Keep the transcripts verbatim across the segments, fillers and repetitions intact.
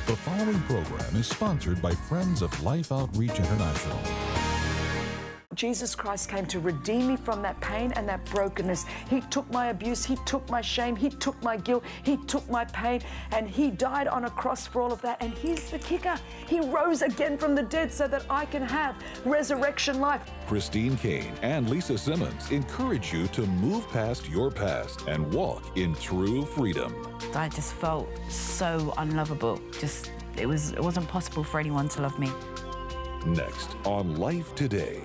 The following program is sponsored by Friends of Life Outreach International. Jesus Christ came to redeem me from that pain and that brokenness. He took my abuse, He took my shame, He took my guilt, He took my pain, and He died on a cross for all of that. And here's the kicker, He rose again from the dead so that I can have resurrection life. Christine Caine and Lisa Simmons encourage you to move past your past and walk in true freedom. I just felt so unlovable. Just, it was, it wasn't possible for anyone to love me. Next on Life Today.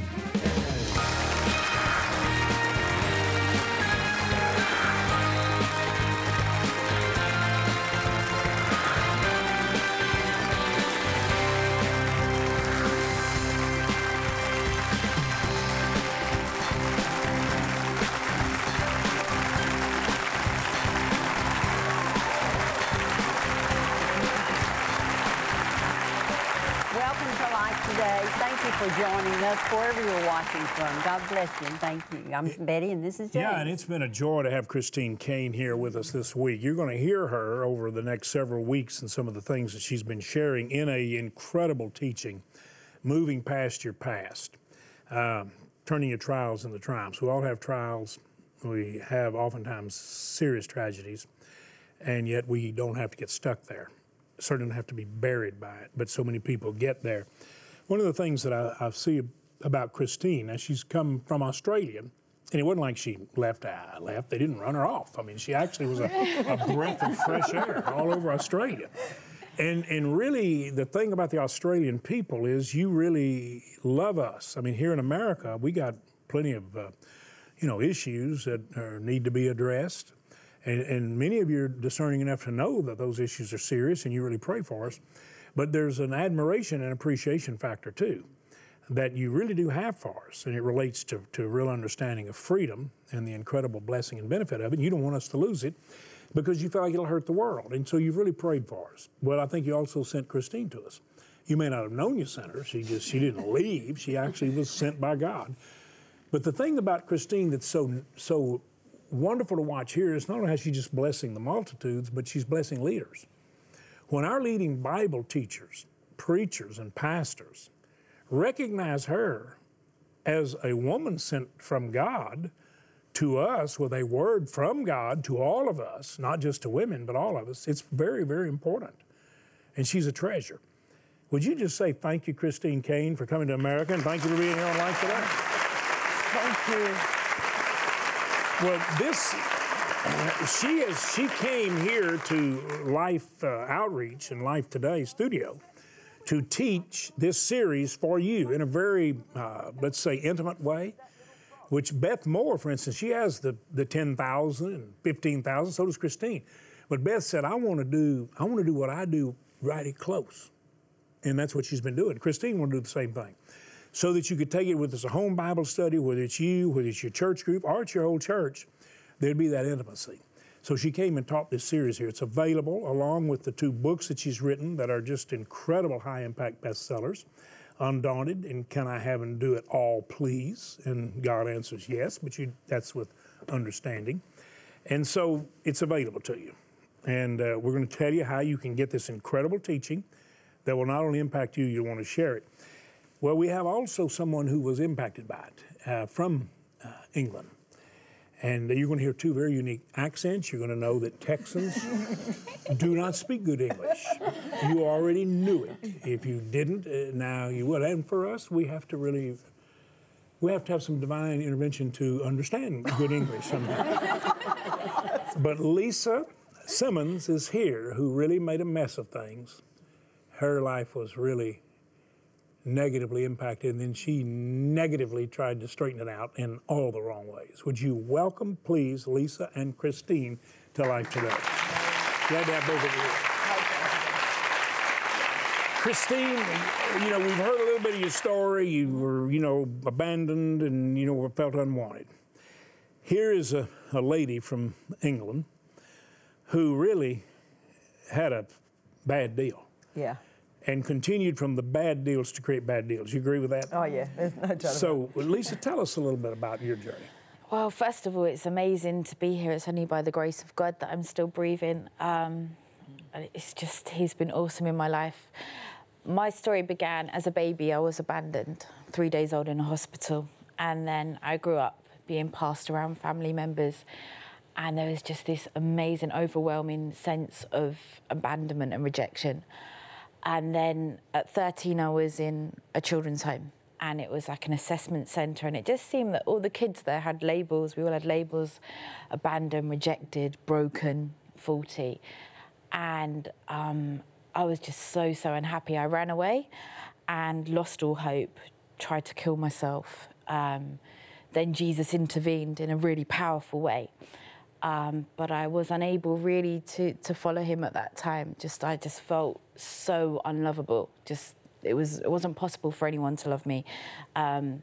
For joining us, wherever you're watching from. God bless you, and thank you. I'm Betty, and this is James. Yeah, and it's been a joy to have Christine Caine here with us this week. You're going to hear her over the next several weeks and some of the things that she's been sharing in a incredible teaching, moving past your past, um, turning your trials into triumphs. We all have trials. We have oftentimes serious tragedies, and yet we don't have to get stuck there. Certainly don't have to be buried by it, but so many people get there. One of the things that I, I see about Christine, as she's come from Australia, and it wasn't like she left, I left, they didn't run her off. I mean, she actually was a, a breath of fresh air all over Australia. And and really, the thing about the Australian people is you really love us. I mean, here in America, we got plenty of, uh, you know, issues that are, need to be addressed. And, and many of you are discerning enough to know that those issues are serious and you really pray for us. But there's an admiration and appreciation factor, too, that you really do have for us, and it relates to, to a real understanding of freedom and the incredible blessing and benefit of it. And you don't want us to lose it because you feel like it'll hurt the world, and so you've really prayed for us. Well, I think you also sent Christine to us. You may not have known you sent her. She just she didn't leave. She actually was sent by God. But the thing about Christine that's so so wonderful to watch here is not only has she just blessing the multitudes, but she's blessing leaders. When our leading Bible teachers, preachers, and pastors recognize her as a woman sent from God to us with a word from God to all of us, not just to women, but all of us, it's very, very important. And she's a treasure. Would you just say thank you, Christine Caine, for coming to America, and thank you for being here on Life Today? Thank you. Well, this... She is. She came here to Life uh, Outreach and Life Today studio to teach this series for you in a very, uh, let's say, intimate way, which Beth Moore, for instance, she has the, the ten thousand and fifteen thousand, so does Christine. But Beth said, I want to do, I want to do what I do right at close. And that's what she's been doing. Christine want to do the same thing. So that you could take it with us a home Bible study, whether it's you, whether it's your church group, or it's your whole church, there'd be that intimacy. So she came and taught this series here. It's available along with the two books that she's written that are just incredible high-impact bestsellers, Undaunted and Can I Have and Do It All, Please? And God answers yes, but you, that's with understanding. And so it's available to you. And uh, we're going to tell you how you can get this incredible teaching that will not only impact you, you'll want to share it. Well, we have also someone who was impacted by it uh, from uh, England. And you're going to hear two very unique accents. You're going to know that Texans do not speak good English. You already knew it. If you didn't, uh, now you will. And for us, we have to really, we have to have some divine intervention to understand good English sometimes. But Lisa Simmons is here, who really made a mess of things. Her life was really negatively impacted, and then she negatively tried to straighten it out in all the wrong ways. Would you welcome, please, Lisa and Christine to Life Today? Glad to have both of you. Christine, you know, we've heard a little bit of your story. You were, you know, abandoned and, you know, felt unwanted. Here is a, a lady from England who really had a bad deal. Yeah. And continued from the bad deals to create bad deals. You agree with that? Oh, yeah. There's no doubt. So, Lisa, tell us a little bit about your journey. Well, first of all, it's amazing to be here. It's only by the grace of God that I'm still breathing. Um, and it's just, he's been awesome in my life. My story began as a baby. I was abandoned, three days old in a hospital. And then I grew up being passed around family members. And there was just this amazing, overwhelming sense of abandonment and rejection. And then at thirteen, I was in a children's home. And it was like an assessment centre. And it just seemed that all the kids there had labels. We all had labels: abandoned, rejected, broken, faulty. And um, I was just so, so unhappy. I ran away and lost all hope, tried to kill myself. Um, then Jesus intervened in a really powerful way. Um, but I was unable really to, to follow him at that time. Just I just felt so unlovable. Just it was it wasn't possible for anyone to love me. Um,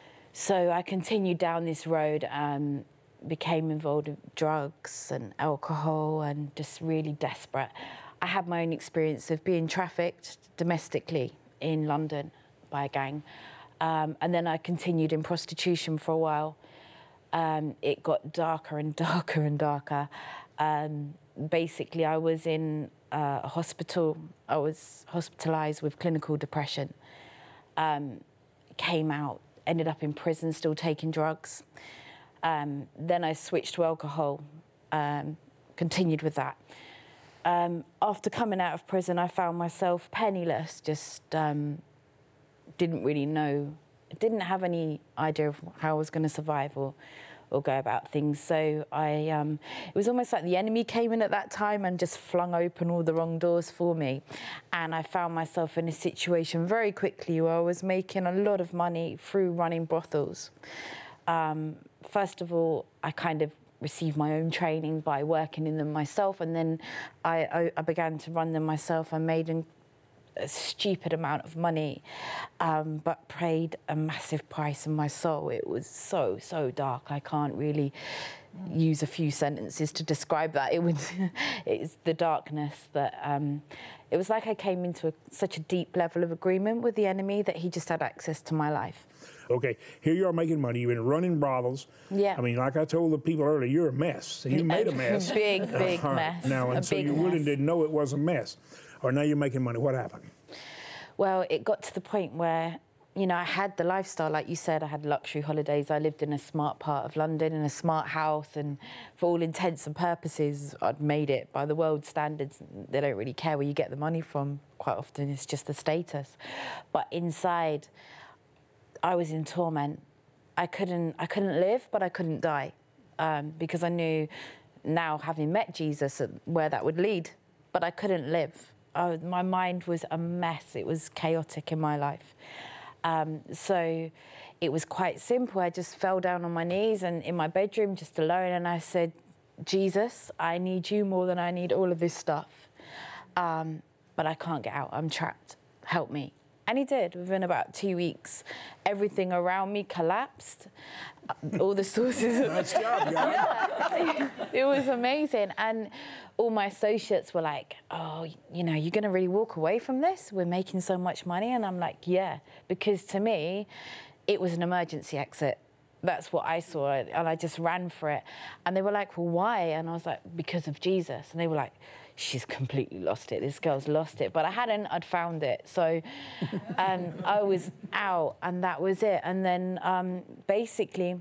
so I continued down this road, um, became involved in drugs and alcohol, and just really desperate. I had my own experience of being trafficked domestically in London by a gang, um, and then I continued in prostitution for a while. Um, it got darker and darker and darker. Um, basically, I was in uh, a hospital. I was hospitalised with clinical depression. Um, came out, ended up in prison, still taking drugs. Um, then I switched to alcohol, um, continued with that. Um, after coming out of prison, I found myself penniless, just um, didn't really know, didn't have any idea of how I was going to survive or, or go about things. So I, um, it was almost like the enemy came in at that time and just flung open all the wrong doors for me. And I found myself in a situation very quickly where I was making a lot of money through running brothels. Um, first of all, I kind of received my own training by working in them myself, and then I, I, I began to run them myself. I made an, a stupid amount of money, um, but paid a massive price in my soul. It was so, so dark. I can't really use a few sentences to describe that. It was it's the darkness that... Um, it was like I came into a, such a deep level of agreement with the enemy that he just had access to my life. Okay, here you are making money. You've been running brothels. Yeah. I mean, like I told the people earlier, you're a mess. So you made a mess. Big, big uh, mess. Now, and a so big you wouldn't mess. didn't know it was a mess. Or now you're making money. What happened? Well, it got to the point where, you know, I had the lifestyle, like you said. I had luxury holidays. I lived in a smart part of London, in a smart house, and for all intents and purposes, I'd made it by the world standards. They don't really care where you get the money from. Quite often, it's just the status. But inside, I was in torment. I couldn't, I couldn't live, but I couldn't die, um, because I knew now, having met Jesus, where that would lead. But I couldn't live. I, my mind was a mess. It was chaotic in my life. Um, so it was quite simple. I just fell down on my knees and in my bedroom, just alone, and I said, Jesus, I need you more than I need all of this stuff. Um, but I can't get out. I'm trapped. Help me. And he did. Within about two weeks, everything around me collapsed. All the sources. Nice job, guys. Yeah. It was amazing. And all my associates were like, oh, you know, you're going to really walk away from this? We're making so much money. And I'm like, yeah. Because to me, it was an emergency exit. That's what I saw. And I just ran for it. And they were like, well, why? And I was like, because of Jesus. And they were like, she's completely lost it. This girl's lost it. But I hadn't, I'd found it. So um, I was out, and that was it. And then um, basically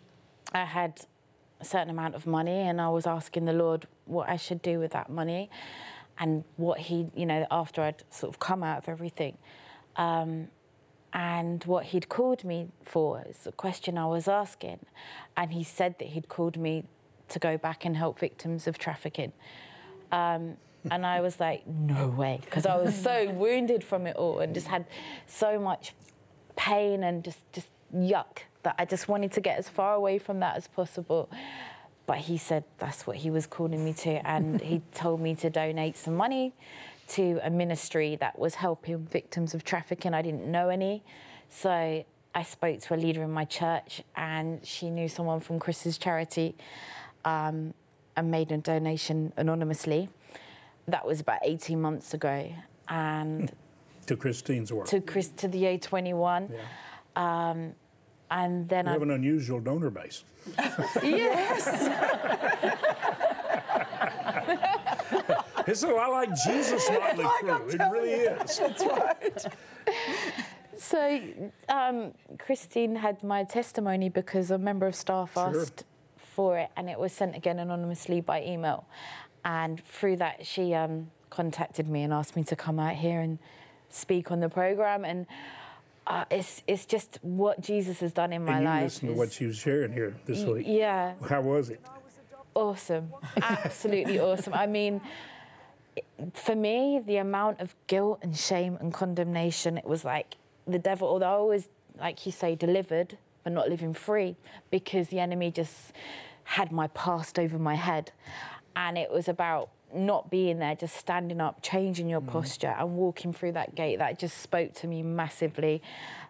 I had a certain amount of money, and I was asking the Lord what I should do with that money, and what he, you know, after I'd sort of come out of everything. Um, and what he'd called me for is a question I was asking. And he said that he'd called me to go back and help victims of trafficking. Um, and I was like, no way, because I was so wounded from it all and just had so much pain and just, just yuck that I just wanted to get as far away from that as possible. But he said that's what he was calling me to, and he told me to donate some money to a ministry that was helping victims of trafficking. I didn't know any, so I spoke to a leader in my church, and she knew someone from Chris's charity, um, and made a donation anonymously. That was about eighteen months ago. And to Christine's work. To Chris, to the A twenty-one. Yeah. Um, and then you I have an unusual donor base. Yes. It's a lot like Jesus' Motley Crue. It really is. That's right. So, um, Christine had my testimony because a member of staff Sure. asked for it, and it was sent again anonymously by email. And through that, she um, contacted me and asked me to come out here and speak on the program. And uh, it's it's just what Jesus has done in my And you life. listened to is- what she was sharing here this y- week. Yeah. How was it? Awesome, absolutely awesome. I mean, for me, the amount of guilt and shame and condemnation, it was like the devil, although I was, like you say, delivered, but not living free, because the enemy just had my past over my head. And it was about not being there, just standing up, changing your mm. posture and walking through that gate. That just spoke to me massively.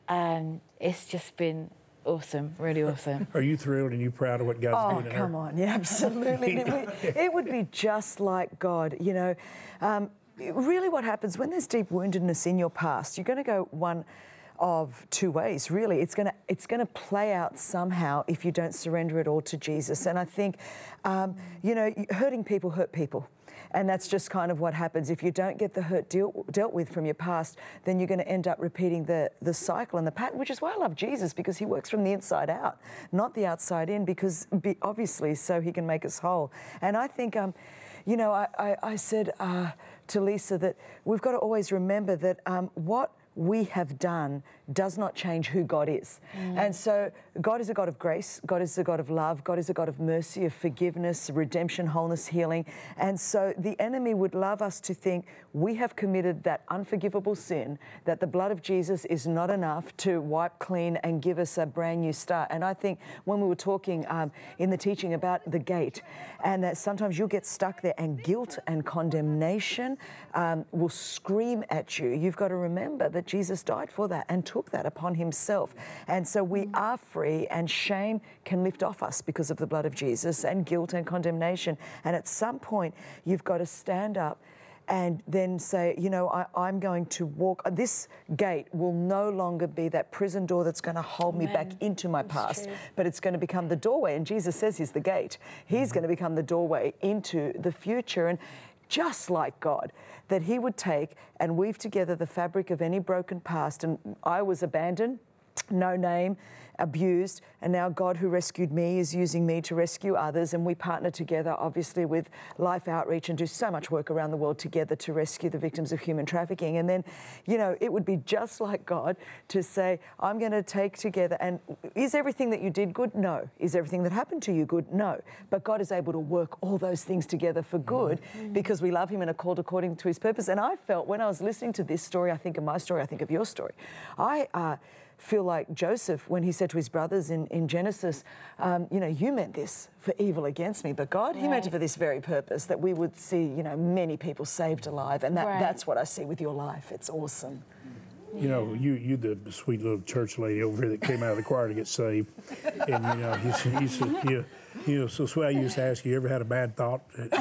Um, it's just been awesome, really awesome. Are you thrilled and you proud of what God's Oh, doing in her? come on. Yeah, absolutely. it, would, it would be just like God, you know. Um, really what happens when there's deep woundedness in your past, you're going to go one of two ways, really. It's going to it's going to play out somehow if you don't surrender it all to Jesus. And I think, um, you know, hurting people hurt people. And that's just kind of what happens. If you don't get the hurt deal, dealt with from your past, then you're going to end up repeating the, the cycle and the pattern, which is why I love Jesus, because he works from the inside out, not the outside in, because be, obviously so he can make us whole. And I think, um, you know, I, I, I said uh, to Lisa that we've got to always remember that um, what we have done does not change who God is. Mm. And so God is a God of grace, God is a God of love, God is a God of mercy, of forgiveness, redemption, wholeness, healing. And so the enemy would love us to think we have committed that unforgivable sin, that the blood of Jesus is not enough to wipe clean and give us a brand new start. And I think when we were talking um, in the teaching about the gate, and that sometimes you'll get stuck there and guilt and condemnation um, will scream at you. You've got to remember that Jesus died for that and took that upon himself. And so we are free, and shame can lift off us because of the blood of Jesus, and guilt and condemnation. And at some point, you've got to stand up and then say, you know, I, I'm going to walk. This gate will no longer be that prison door that's going to hold Amen. me back into my That's past, true. but it's going to become the doorway. And Jesus says he's the gate. He's going to become the doorway into the future. And just like God, that he would take and weave together the fabric of any broken past. And I was abandoned, no name, abused, and now God, who rescued me, is using me to rescue others, and we partner together, obviously, with Life Outreach and do so much work around the world together to rescue the victims of human trafficking. And then, you know, it would be just like God to say, I'm going to take together, and is everything that you did good? No. Is everything that happened to you good? No. But God is able to work all those things together for good mm-hmm. because we love him and are called according to his purpose. And I felt, when I was listening to this story, I think of my story, I think of your story. I, uh, feel like Joseph when he said to his brothers in, in Genesis, um, you know, you meant this for evil against me, but God, right. he meant it for this very purpose, that we would see, you know, many people saved alive. And that, right. that's what I see with your life. It's awesome. You know, you you the sweet little church lady over here that came out of the choir to get saved. And, you know, you, you, you, you know, so Sway used to ask you, you ever had a bad thought?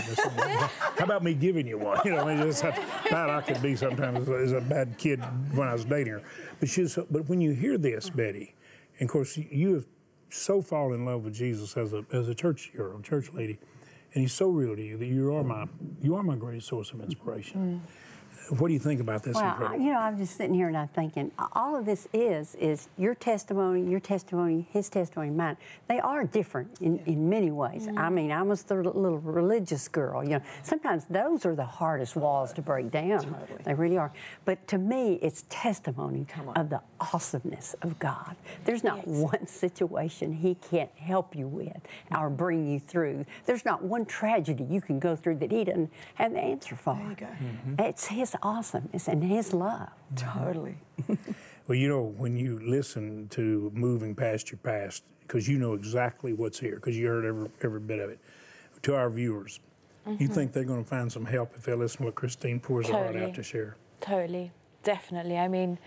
How about me giving you one? You know, I mean, that's how bad I could be sometimes as a, as a bad kid when I was dating her. But she's, but when you hear this, Betty, and of course you have so fallen in love with Jesus as a as a church girl, church lady, and he's so real to you that you are my you are my greatest source of inspiration. Mm. What do you think about this? Well, incredible? you know, I'm just sitting here and I'm thinking, all of this is, is your testimony, your testimony, his testimony, mine. They are different in, in many ways. Mm-hmm. I mean, I was the little religious girl, you know. Sometimes those are the hardest walls to break down. Totally. They really are. But to me, it's testimony of the awesomeness of God. There's not yes. one situation he can't help you with or bring you through. There's not one tragedy you can go through that he doesn't have the answer for. There you go. Mm-hmm. It's his awesomeness and his love. Totally. Well, you know, when you listen to Moving Past Your Past, because you know exactly what's here, because you heard every, every bit of it, to our viewers, mm-hmm. you think they're going to find some help if they listen to what Christine pours totally. her heart out to share? Totally. Definitely. I mean,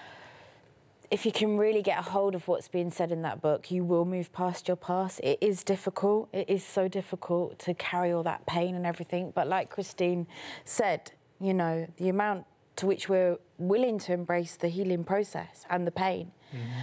if you can really get a hold of what's being said in that book, you will move past your past. It is difficult. It is so difficult to carry all that pain and everything. But like Christine said, you know, the amount to which we're willing to embrace the healing process and the pain, mm-hmm.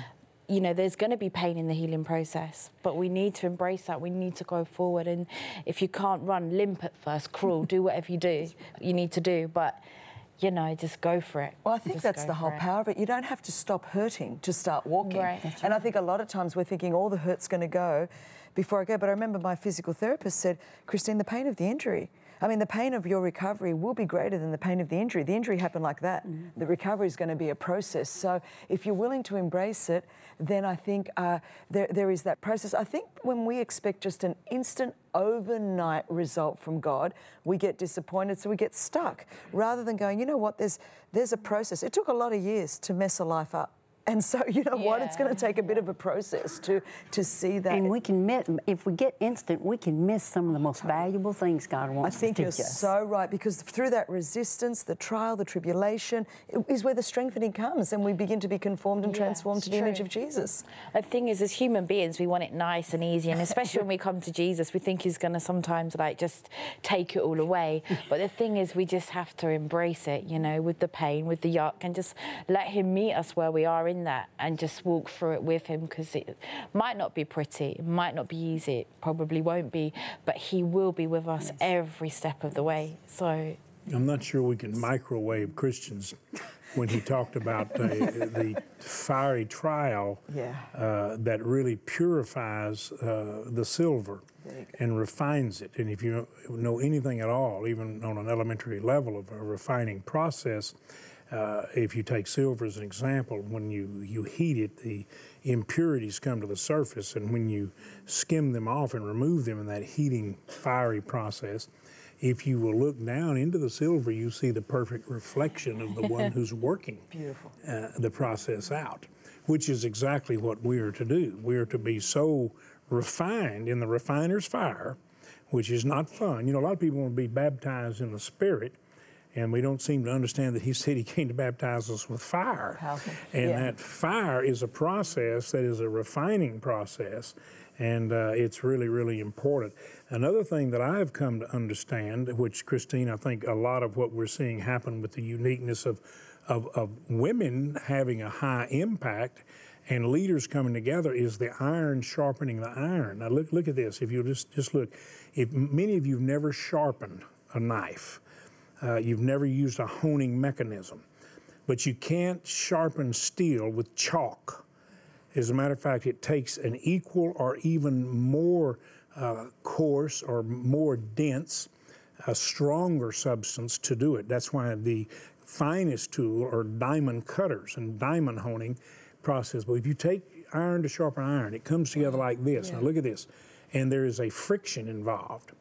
you know, there's going to be pain in the healing process, but we need to embrace that. We need to go forward. And if you can't run, limp at first, crawl, do whatever you do, you need to do. But, you know, just go for it. Well, I think Just that's go the for whole it. power of it. You don't have to stop hurting to start walking. Right. That's And I think a lot of times we're thinking all the hurt's going to go before I go. But I remember my physical therapist said, Christine, the pain of the injury, I mean, the pain of your recovery will be greater than the pain of the injury. The injury happened like that. Mm-hmm. The recovery is going to be a process. So if you're willing to embrace it, then I think uh, there, there is that process. I think when we expect just an instant overnight result from God, we get disappointed, so we get stuck. Rather than going, you know what, there's, there's a process. It took a lot of years to mess a life up. And so, you know what, it's going to take a bit of a process to to see that. And we can miss, if we get instant, we can miss some of the most valuable things God wants I think to you're teach us. so right, because through that resistance, the trial, the tribulation, is where the strengthening comes, and we begin to be conformed and Yeah, transformed it's to the image true. of Jesus. The thing is, as human beings, we want it nice and easy, and especially when we come to Jesus, we think he's going to sometimes like just take it all away. But the thing is, we just have to embrace it, you know, with the pain, with the yuck, and just let him meet us where we are in that, and just walk through it with him, because it might not be pretty, it might not be easy, it probably won't be, but he will be with us Yes. every step of the way. So I'm not sure we can microwave Christians when he talked about uh, the fiery trial Yeah. uh, that really purifies uh, the silver and refines it. And if you know anything at all, even on an elementary level of a refining process, uh, if you take silver as an example, when you, you heat it, the impurities come to the surface, and when you skim them off and remove them in that heating fiery process, if you will look down into the silver, you see the perfect reflection of the one who's working Beautiful. Uh, the process out, which is exactly what we are to do. We are to be so refined in the refiner's fire, which is not fun. You know, a lot of people want to be baptized in the Spirit, and we don't seem to understand that he said he came to baptize us with fire. Powerful. And Yeah. that fire is a process that is a refining process, and uh, it's really, really important. Another thing that I've come to understand, which, Christine, I think a lot of what we're seeing happen with the uniqueness of, of, of women having a high impact and leaders coming together, is the iron sharpening the iron. Now look, look at this. If you just, just look, if many of you have never sharpened a knife, uh, you've never used a honing mechanism, but you can't sharpen steel with chalk. As a matter of fact, it takes an equal or even more uh, coarse or more dense, a stronger substance to do it. That's why the finest tool are diamond cutters and diamond honing process. But if you take iron to sharpen iron, it comes together like this. Yeah. Now look at this. And there is a friction involved.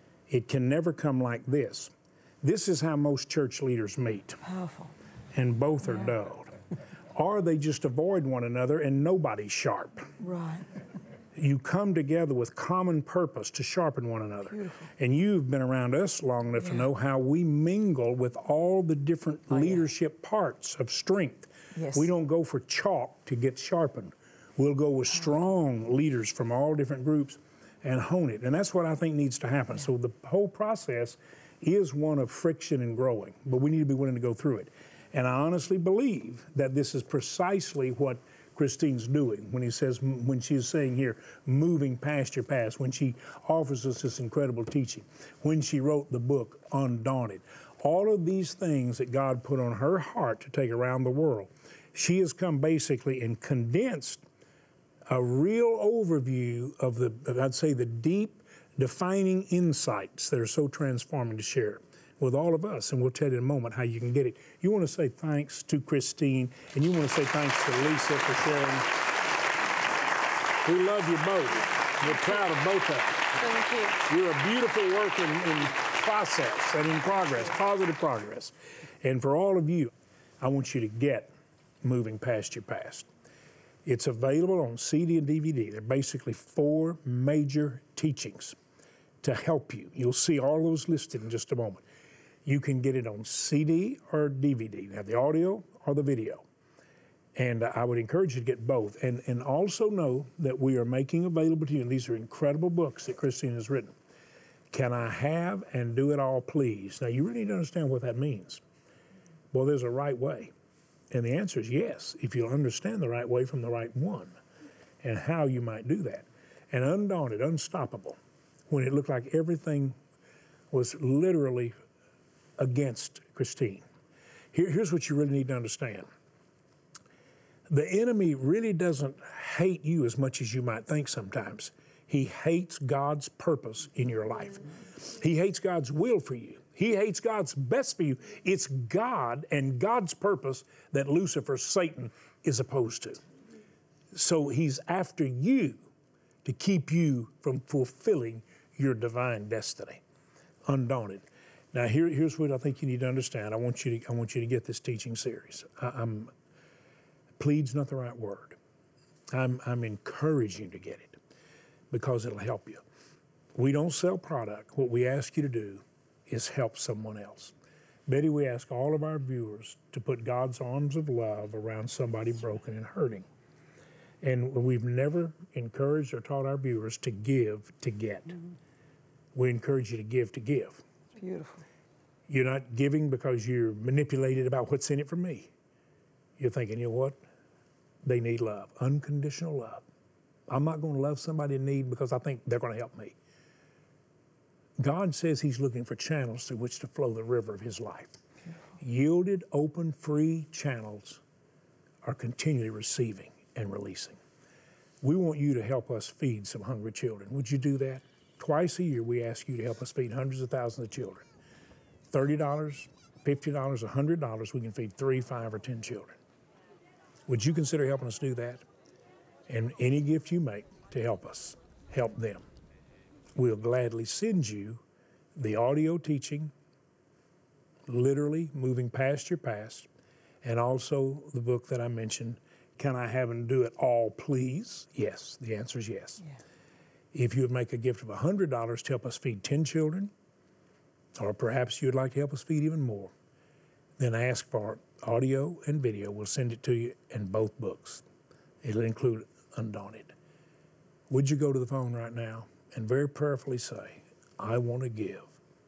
It can never come like this. This is how most church leaders meet. Powerful. And both are dulled. Or they just avoid one another and nobody's sharp. Right. You come together with common purpose to sharpen one another. Beautiful. And you've been around us long enough Yeah. to know how we mingle with all the different Oh, yeah. leadership parts of strength. Yes. We don't go for chalk to get sharpened. We'll go with strong leaders from all different groups and hone it. And that's what I think needs to happen. So the whole process is one of friction and growing, but we need to be willing to go through it. And I honestly believe that this is precisely what Christine's doing when he says, when she's saying here, moving past your past, when she offers us this incredible teaching, when she wrote the book Undaunted. All of these things that God put on her heart to take around the world, she has come basically and condensed a real overview of the, I'd say, the deep, defining insights that are so transforming to share with all of us. And we'll tell you in a moment how you can get it. You want to say thanks to Christine, and you want to say thanks to Lisa for sharing. We love you both. We're proud of both of you. thank you. You're a beautiful work in, in process and in progress, positive progress. And for all of you, I want you to get Moving Past Your Past. It's available on C D and D V D. They're basically four major teachings to help you. You'll see all those listed in just a moment. You can get it on C D or D V D. You have the audio or the video. And I would encourage you to get both. And, and also know that we are making available to you, and these are incredible books that Christine has written. Can I have and do it all, please? Now, you really need to understand what that means. Well, there's a right way. And the answer is yes, if you'll understand the right way from the right one and how you might do that. And undaunted, unstoppable, when it looked like everything was literally against Christine. Here, here's what you really need to understand. The enemy really doesn't hate you as much as you might think sometimes. He hates God's purpose in your life. He hates God's will for you. He hates God's best for you. It's God and God's purpose that Lucifer, Satan, is opposed to. So he's after you to keep you from fulfilling your divine destiny. Undaunted. Now here, here's what I think you need to understand. I want you to, I want you to get this teaching series. I, I'm, plead's not the right word. I'm, I'm encouraging you to get it because it'll help you. We don't sell product. What we ask you to do is help someone else. Betty, we ask all of our viewers to put God's arms of love around somebody broken and hurting. And we've never encouraged or taught our viewers to give to get. Mm-hmm. We encourage you to give to give. Beautiful. You're not giving because you're manipulated about what's in it for me. You're thinking, you know what? They need love, unconditional love. I'm not going to love somebody in need because I think they're going to help me. God says he's looking for channels through which to flow the river of his life. Beautiful. Yielded, open, free channels are continually receiving and releasing. We want you to help us feed some hungry children. Would you do that? Twice a year, we ask you to help us feed hundreds of thousands of children. thirty dollars, fifty dollars, one hundred dollars, we can feed three, five, or ten children. Would you consider helping us do that? And any gift you make to help us, help them. We'll gladly send you the audio teaching, literally moving past your past, and also the book that I mentioned, Can I Have and Do It All, Please? Yes, the answer is yes. Yeah. If you would make a gift of one hundred dollars to help us feed ten children, or perhaps you'd like to help us feed even more, then ask for audio and video. We'll send it to you in both books. It'll include Undaunted. Would you go to the phone right now and very prayerfully say, I want to give.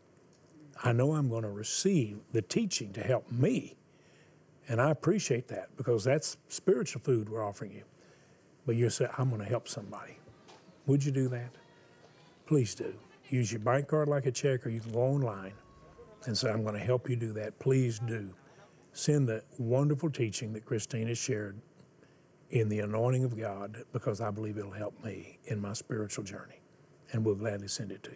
I know I'm going to receive the teaching to help me, and I appreciate that because that's spiritual food we're offering you. But you say, I'm going to help somebody. Would you do that? Please do. Use your bank card like a check, or you can go online and say, I'm going to help you do that. Please do. Send the wonderful teaching that Christine has shared in the anointing of God, because I believe it'll help me in my spiritual journey, and we'll gladly send it to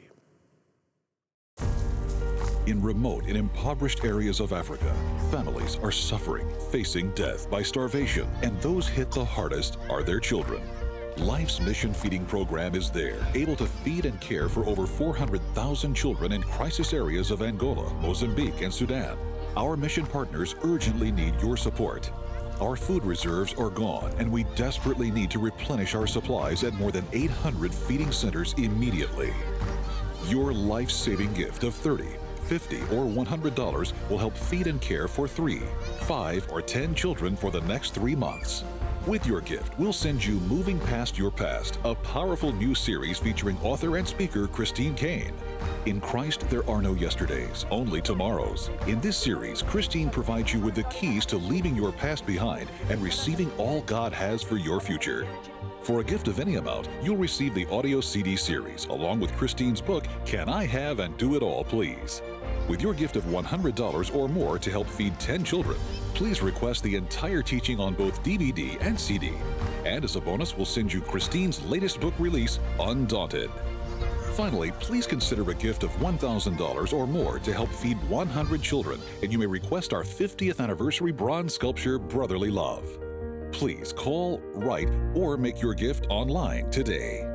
you. In remote and impoverished areas of Africa, families are suffering, facing death by starvation, and those hit the hardest are their children. Life's Mission Feeding Program is there, able to feed and care for over four hundred thousand children in crisis areas of Angola, Mozambique, and Sudan. Our mission partners urgently need your support. Our food reserves are gone, and we desperately need to replenish our supplies at more than eight hundred feeding centers immediately. Your life-saving gift of thirty dollars, fifty dollars, or one hundred dollars will help feed and care for three, five, or ten children for the next three months. With your gift, we'll send you Moving Past Your Past, a powerful new series featuring author and speaker Christine Caine. In Christ, there are no yesterdays, only tomorrows. In this series, Christine provides you with the keys to leaving your past behind and receiving all God has for your future. For a gift of any amount, you'll receive the audio C D series, along with Christine's book, Can I Have and Do It All, Please? With your gift of one hundred dollars or more to help feed ten children, please request the entire teaching on both D V D and C D. And as a bonus, we'll send you Christine's latest book release, Undaunted. Finally, please consider a gift of one thousand dollars or more to help feed one hundred children, and you may request our fiftieth anniversary bronze sculpture, Brotherly Love. Please call, write, or make your gift online today.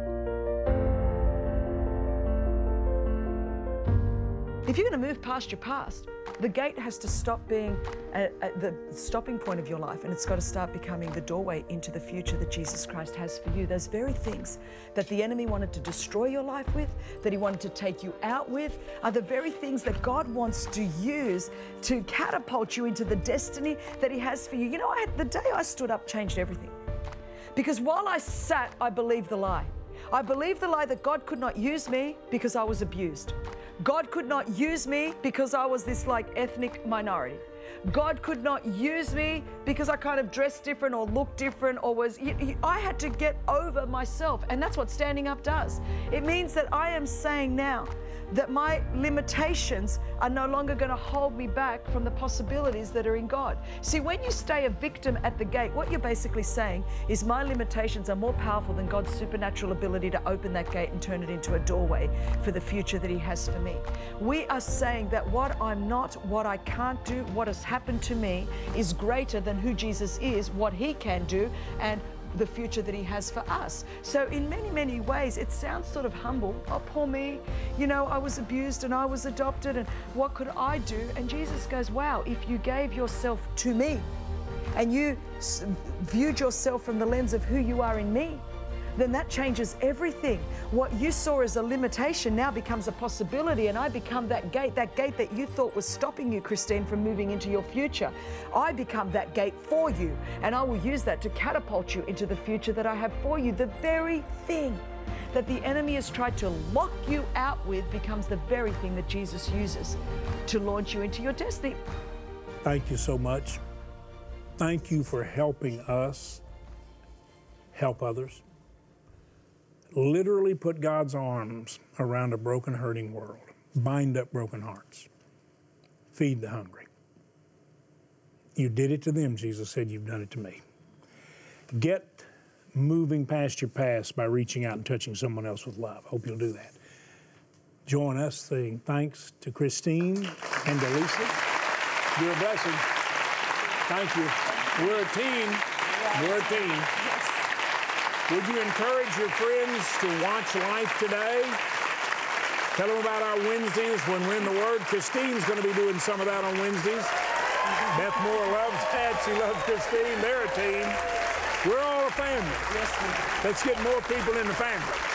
If you're going to move past your past, the gate has to stop being a, a, the stopping point of your life, and it's got to start becoming the doorway into the future that Jesus Christ has for you. Those very things that the enemy wanted to destroy your life with, that he wanted to take you out with, are the very things that God wants to use to catapult you into the destiny that he has for you. You know, I had, the day I stood up changed everything. Because while I sat, I believed the lie. I believed the lie that God could not use me because I was abused. God could not use me because I was this like ethnic minority. God could not use me because I kind of dressed different or looked different or was, I had to get over myself. And that's what standing up does. It means that I am saying now that my limitations are no longer going to hold me back from the possibilities that are in God. See, when you stay a victim at the gate, what you're basically saying is my limitations are more powerful than God's supernatural ability to open that gate and turn it into a doorway for the future that He has for me. We are saying that what I'm not, what I can't do, what has happened to me is greater than who Jesus is, what He can do, and the future that He has for us. So in many, many ways, it sounds sort of humble. Oh, poor me. You know, I was abused and I was adopted, and what could I do? And Jesus goes, wow, if you gave yourself to me and you viewed yourself from the lens of who you are in me, then that changes everything. What you saw as a limitation now becomes a possibility, and I become that gate, that gate that you thought was stopping you, Christine, from moving into your future. I become that gate for you, and I will use that to catapult you into the future that I have for you. The very thing that the enemy has tried to lock you out with becomes the very thing that Jesus uses to launch you into your destiny. Thank you so much. Thank you for helping us help others. Literally put God's arms around a broken, hurting world. Bind up broken hearts. Feed the hungry. You did it to them, Jesus said, you've done it to me. Get moving past your past by reaching out and touching someone else with love. Hope you'll do that. Join us saying thanks to Christine and to Lisa. You're a blessing. Thank you. We're a team. We're a team. Would you encourage your friends to watch Life Today? Tell them about our Wednesdays when we're in the Word. Christine's going to be doing some of that on Wednesdays. Beth Moore loves that. She loves Christine. They're a team. We're all a family. Yes, let's get more people in the family.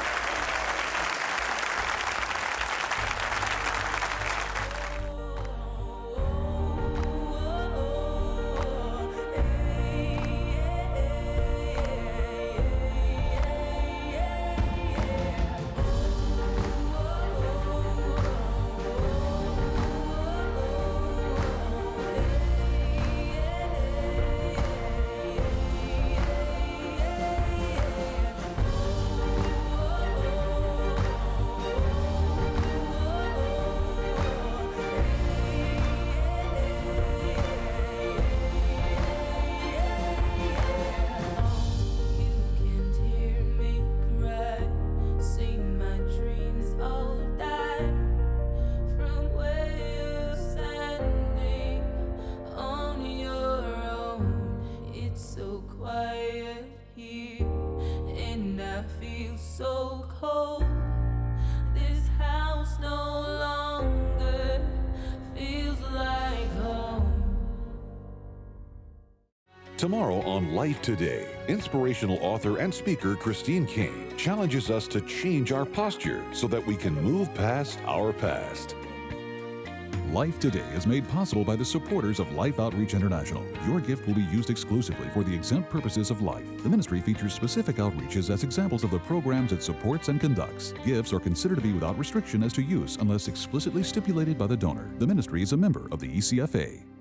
Tomorrow on Life Today, inspirational author and speaker Christine Caine challenges us to change our posture so that we can move past our past. Life Today is made possible by the supporters of Life Outreach International. Your gift will be used exclusively for the exempt purposes of life. The ministry features specific outreaches as examples of the programs it supports and conducts. Gifts are considered to be without restriction as to use unless explicitly stipulated by the donor. The ministry is a member of the E C F A.